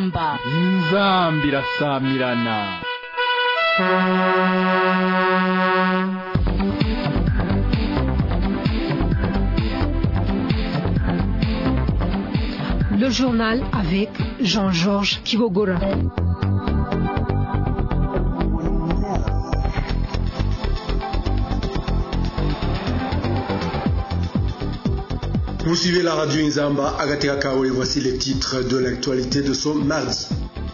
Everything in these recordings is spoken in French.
inzamba irasamirana. Le journal avec Jean-Georges Kibogora. Vous suivez la radio Nzamba, Agateka Kawe, voici les titres de l'actualité de ce mardi.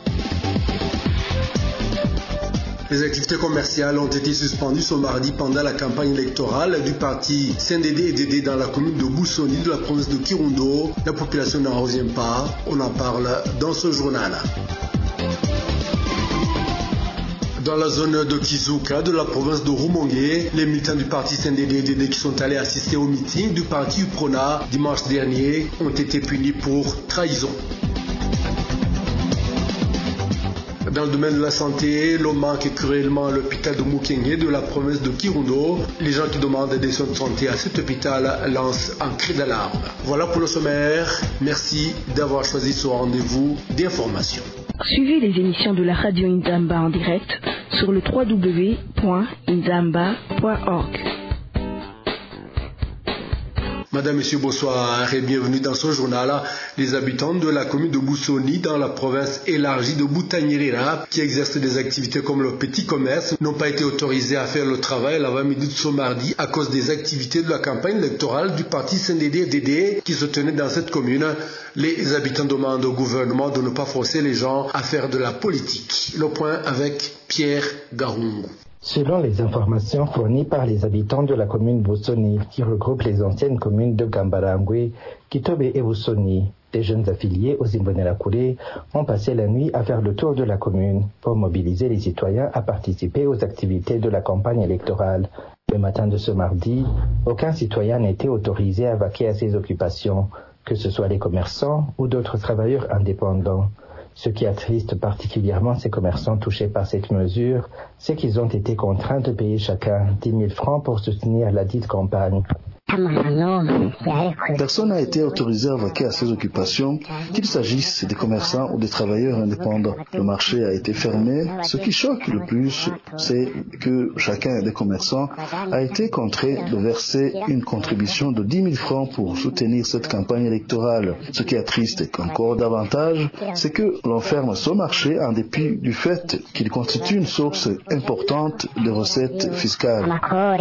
Les activités commerciales ont été suspendues ce mardi pendant la campagne électorale du parti CNDD-FDD dans la commune de Boussoni de la province de Kirundo. La population n'en revient pas, on en parle dans ce journal. Dans la zone de Kizuka, de la province de Rumongue, les militants du parti CNDD-FDD qui sont allés assister au meeting du parti UPRONA dimanche dernier ont été punis pour trahison. Dans le domaine de la santé, l'on manque cruellement à l'hôpital de Mukenge de la province de Kirundo. Les gens qui demandent des soins de santé à cet hôpital lancent un cri d'alarme. Voilà pour le sommaire. Merci d'avoir choisi ce rendez-vous d'information. Suivez les émissions de la radio Nzamba en direct sur le www.nzamba.org. Madame, Monsieur, bonsoir et bienvenue dans ce journal. Les habitants de la commune de Boussoni, dans la province élargie de Boutanyerera, qui exercent des activités comme le petit commerce, n'ont pas été autorisés à faire le travail l'avant-midi de ce mardi à cause des activités de la campagne électorale du parti CNDD-FDD qui se tenait dans cette commune. Les habitants demandent au gouvernement de ne pas forcer les gens à faire de la politique. Le point avec Pierre Garungu. Selon les informations fournies par les habitants de la commune Boussoni, qui regroupe les anciennes communes de Gambarangwe, Kitobe et Boussoni, des jeunes affiliés aux Imbonerakure ont passé la nuit à faire le tour de la commune pour mobiliser les citoyens à participer aux activités de la campagne électorale. Le matin de ce mardi, aucun citoyen n'était autorisé à vaquer à ses occupations, que ce soit les commerçants ou d'autres travailleurs indépendants. Ce qui attriste particulièrement ces commerçants touchés par cette mesure, c'est qu'ils ont été contraints de payer chacun 10 000 francs pour soutenir la dite campagne. Personne n'a été autorisé à vaquer à ses occupations, qu'il s'agisse des commerçants ou des travailleurs indépendants. Le marché a été fermé. Ce qui choque le plus, c'est que chacun des commerçants a été contraint de verser une contribution de 10 000 francs pour soutenir cette campagne électorale. Ce qui attriste encore davantage, c'est que l'on ferme ce marché en dépit du fait qu'il constitue une source importante de recettes fiscales.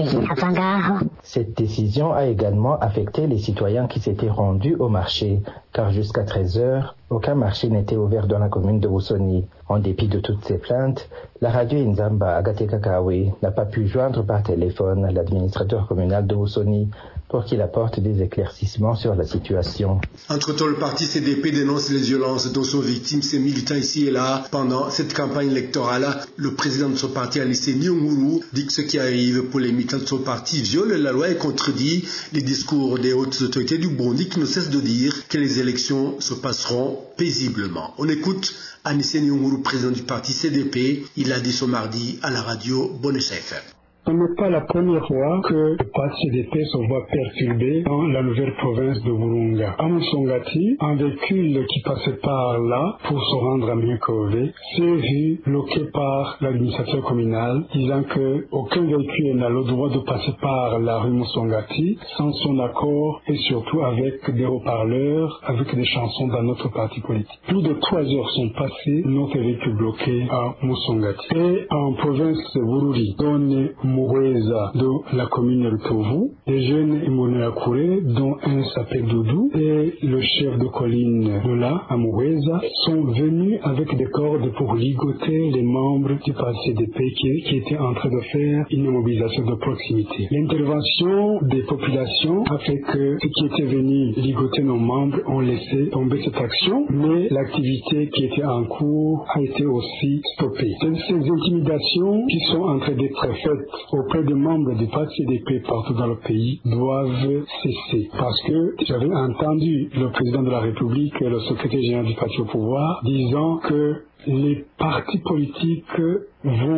Cette décision a également affecté les citoyens qui s'étaient rendus au marché, car jusqu'à 13h, aucun marché n'était ouvert dans la commune de Boussoni. En dépit de toutes ces plaintes, la radio Nzamba Agateka Kawe n'a pas pu joindre par téléphone l'administrateur communal de Boussoni pour qu'il apporte des éclaircissements sur la situation. Entre-temps, le parti CDP dénonce les violences dont sont victimes ses militants ici et là pendant cette campagne électorale. Le président de ce parti, Alice Nyonguru, dit que ce qui arrive pour les militants de son parti viole la loi et contredit les discours des hautes autorités du Burundi qui ne cessent de dire que les élections se passeront paisiblement. On écoute Alice Nyonguru, président du parti CDP. Il a dit ce mardi à la radio Bonne FM. Ce n'est pas la première fois que le parti CDP se voit perturbé dans la nouvelle province de Burunga. À Musongati, un véhicule qui passait par là pour se rendre à Mikove s'est vu bloqué par l'administrateur communal, disant que aucun véhicule n'a le droit de passer par la rue Musongati sans son accord et surtout avec des haut-parleurs, avec des chansons dans notre parti politique. Plus de 3 heures sont passées, notre véhicule bloqué à Musongati. Et en province de Bururi, zone Mouroueza de la commune de Tovu, les jeunes Imbonerakure, dont un s'appelle Doudou, et le chef de colline de là, à Mouroueza, sont venus avec des cordes pour ligoter les membres du parti CDP qui étaient en train de faire une mobilisation de proximité. L'intervention des populations a fait que ceux qui étaient venus ligoter nos membres ont laissé tomber cette action, mais l'activité qui était en cours a été aussi stoppée. Ces intimidations qui sont en train d'être faites auprès des membres du parti CDP partout dans le pays doivent cesser. Parce que j'avais entendu le président de la République et le secrétaire général du parti au pouvoir disant que les partis politiques vont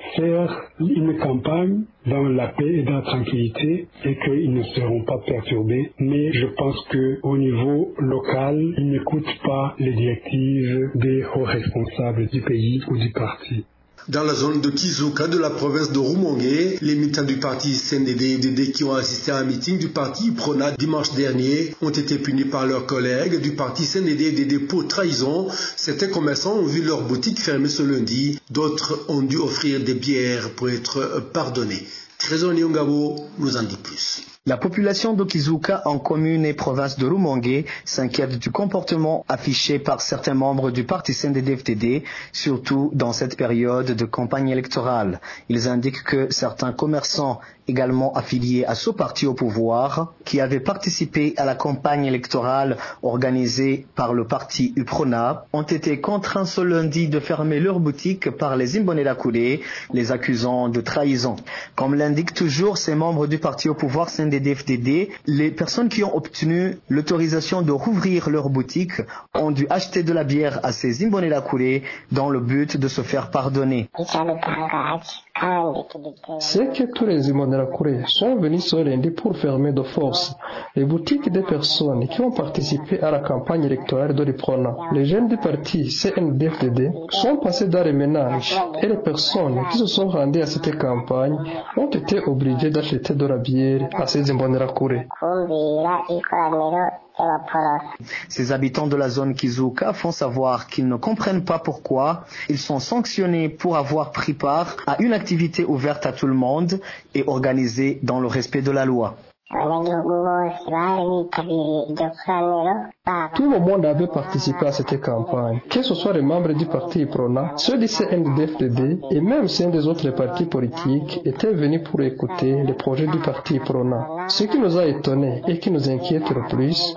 faire une campagne dans la paix et dans la tranquillité et qu'ils ne seront pas perturbés. Mais je pense qu'au niveau local, ils n'écoutent pas les directives des hauts responsables du pays ou du parti. Dans la zone de Kizuka de la province de Rumongue, les militants du parti CNDD-FDD qui ont assisté à un meeting du parti UPRONA dimanche dernier ont été punis par leurs collègues du parti CNDD-FDD pour trahison. Certains commerçants ont vu leur boutique fermer ce lundi, d'autres ont dû offrir des bières pour être pardonnés. Trésor Nyongabo nous en dit plus. La population de Kizuka en commune et province de Rumongue s'inquiète du comportement affiché par certains membres du parti CNDD-FDD, surtout dans cette période de campagne électorale. Ils indiquent que certains commerçants également affiliés à ce parti au pouvoir, qui avaient participé à la campagne électorale organisée par le parti UPRONA, ont été contraints ce lundi de fermer leurs boutiques par les Imbonerakure, les accusant de trahison. Comme l'indiquent toujours ces membres du parti au pouvoir CNDD-FDD, les personnes qui ont obtenu l'autorisation de rouvrir leurs boutiques ont dû acheter de la bière à ces Imbonerakure dans le but de se faire pardonner. C'est que tous les Imbonerakure sont venus ce lundi pour fermer de force les boutiques des personnes qui ont participé à la campagne électorale de l'UPRONA. Les jeunes du parti CNDD-FDD sont passés dans les ménages et les personnes qui se sont rendues à cette campagne ont été obligées d'acheter de la bière à ces Imbonerakure. Ces habitants de la zone Kizuka font savoir qu'ils ne comprennent pas pourquoi ils sont sanctionnés pour avoir pris part à une activité ouverte à tout le monde et organisée dans le respect de la loi. Tout le monde avait participé à cette campagne, que ce soit les membres du parti UPRONA, ceux du CNDD-FDD et même ceux des autres partis politiques étaient venus pour écouter les projets du parti UPRONA. Ce qui nous a étonnés et qui nous inquiète le plus,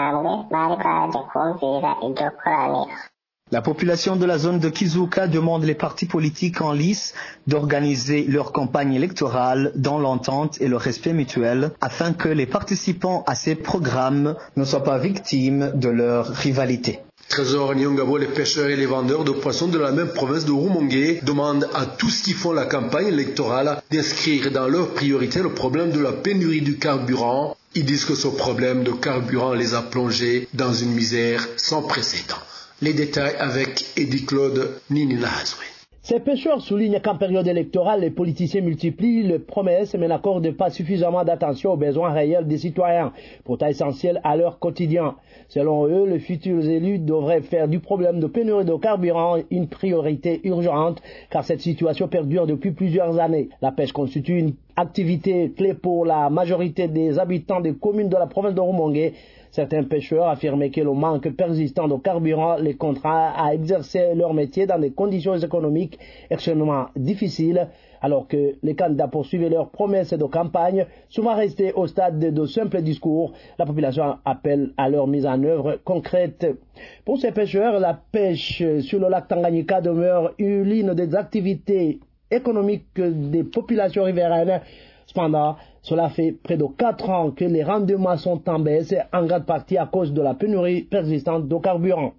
la population de la zone de Kizuka demande les partis politiques en lice d'organiser leur campagne électorale dans l'entente et le respect mutuel afin que les participants à ces programmes ne soient pas victimes de leur rivalité. Trésor Nyongabo, les pêcheurs et les vendeurs de poissons de la même province de Rumongue demandent à tous qui font la campagne électorale d'inscrire dans leur priorité le problème de la pénurie du carburant. Ils disent que ce problème de carburant les a plongés dans une misère sans précédent. Les détails avec Eddie Claude Ninina-Hazoué. Ces pêcheurs soulignent qu'en période électorale, les politiciens multiplient les promesses mais n'accordent pas suffisamment d'attention aux besoins réels des citoyens, pourtant essentiels à leur quotidien. Selon eux, les futurs élus devraient faire du problème de pénurie de carburant une priorité urgente, car cette situation perdure depuis plusieurs années. La pêche constitue une activité clé pour la majorité des habitants des communes de la province de Rumongue. Certains pêcheurs affirmaient que le manque persistant de carburant les contraint à exercer leur métier dans des conditions économiques extrêmement difficiles, alors que les candidats poursuivaient leurs promesses de campagne, souvent restés au stade de simples discours. La population appelle à leur mise en œuvre concrète. Pour ces pêcheurs, la pêche sur le lac Tanganyika demeure l'une des activités économiques des populations riveraines. Cependant, cela fait près de 4 ans que les rendements sont en baisse, en grande partie à cause de la pénurie persistante de carburant.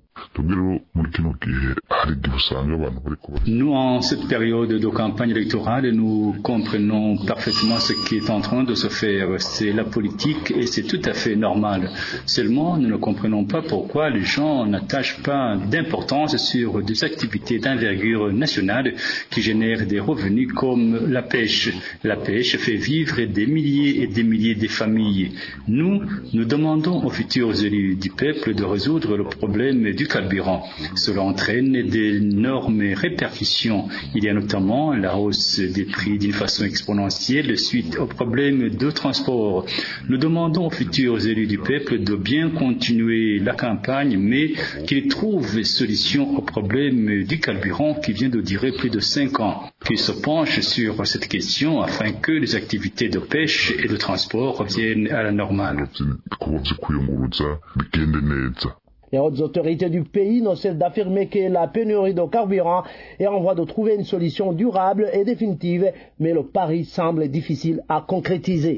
Nous, en cette période de campagne électorale, nous comprenons parfaitement ce qui est en train de se faire. C'est la politique et c'est tout à fait normal. Seulement, nous ne comprenons pas pourquoi les gens n'attachent pas d'importance sur des activités d'envergure nationale qui génèrent des revenus comme la pêche. La pêche fait vivre des milliers et des milliers de familles. Nous demandons aux futurs élus du peuple de résoudre le problème du carburant. Cela entraîne d'énormes répercussions. Il y a notamment la hausse des prix d'une façon exponentielle suite aux problèmes de transport. Nous demandons aux futurs élus du peuple de bien continuer la campagne, mais qu'ils trouvent solution au problème du carburant qui vient de durer plus de 5 ans. Qu'ils se penchent sur cette question afin que les activités de pêche et de transport reviennent à la normale. Les hautes autorités du pays ne cessent d'affirmer que la pénurie de carburant est en voie de trouver une solution durable et définitive, mais le pari semble difficile à concrétiser.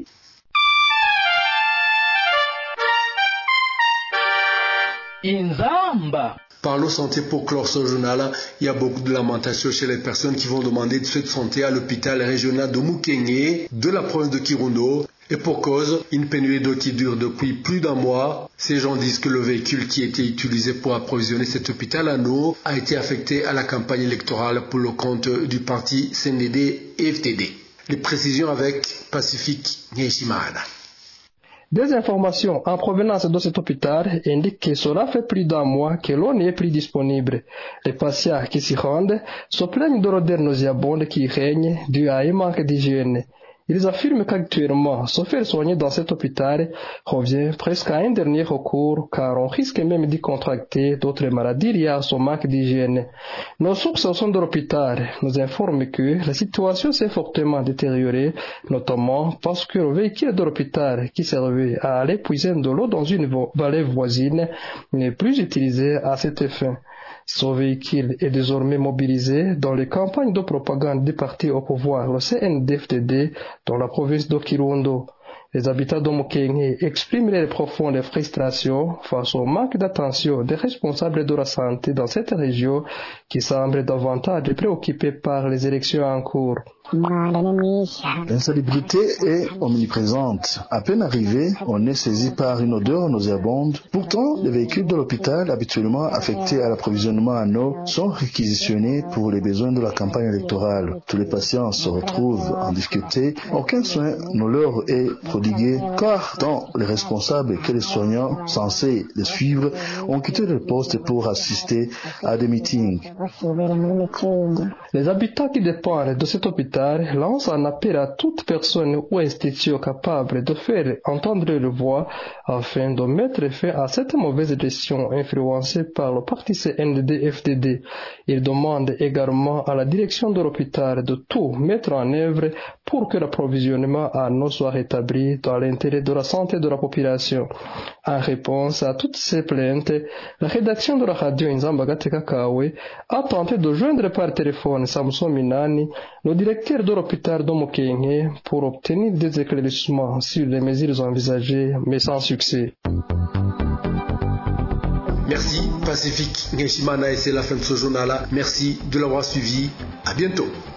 Inzamba. Parlons santé pour clore ce journal. Il y a beaucoup de lamentations chez les personnes qui vont demander des soins de santé à l'hôpital régional de Mukengue, de la province de Kirundo. Et pour cause, une pénurie d'eau qui dure depuis plus d'un mois. Ces gens disent que le véhicule qui était utilisé pour approvisionner cet hôpital en eau a été affecté à la campagne électorale pour le compte du parti CNDD et FTD. Les précisions avec Pacifique Nyeshimana. Des informations en provenance de cet hôpital indiquent que cela fait plus d'un mois que l'eau n'est plus disponible. Les patients qui s'y rendent se plaignent de l'odeur nauséabonde qui règne due à un manque d'hygiène. Ils affirment qu'actuellement, se faire soigner dans cet hôpital revient presque à un dernier recours car on risque même d'y contracter d'autres maladies liées à son manque d'hygiène. Nos sources au sein de l'hôpital nous informent que la situation s'est fortement détériorée, notamment parce que le véhicule de l'hôpital qui servait à aller puiser de l'eau dans une vallée voisine n'est plus utilisé à cet fin. Ce véhicule est désormais mobilisé dans les campagnes de propagande des partis au pouvoir, le CNDD-FDD, dans la province de Kirundo. Les habitants de Mukengue expriment les profondes frustrations face au manque d'attention des responsables de la santé dans cette région qui semble davantage préoccupée par les élections en cours. L'insalubrité est omniprésente. À peine arrivé, on est saisi par une odeur nauséabonde. Pourtant, les véhicules de l'hôpital, habituellement affectés à l'approvisionnement en eau, sont réquisitionnés pour les besoins de la campagne électorale. Tous les patients se retrouvent en difficulté. Aucun soin ne leur est prodigué, car tant les responsables que les soignants censés les suivre ont quitté le poste pour assister à des meetings. Les habitants qui dépendent de cet hôpital lance un appel à toute personne ou institution capable de faire entendre leur voix afin de mettre fin à cette mauvaise gestion influencée par le parti CNDD-FDD. Il demande également à la direction de l'hôpital de tout mettre en œuvre pour que l'approvisionnement en eau soit rétabli dans l'intérêt de la santé de la population. En réponse à toutes ces plaintes, la rédaction de la radio Inzamba Gateka Kawe a tenté de joindre par téléphone Samson Minani, le directeur de l'hôpital de Mukengue, pour obtenir des éclaircissements sur les mesures envisagées, mais sans succès. Merci Pacifique Nyeshimana, et c'est la fin de ce journal-là. Merci de l'avoir suivi. À bientôt.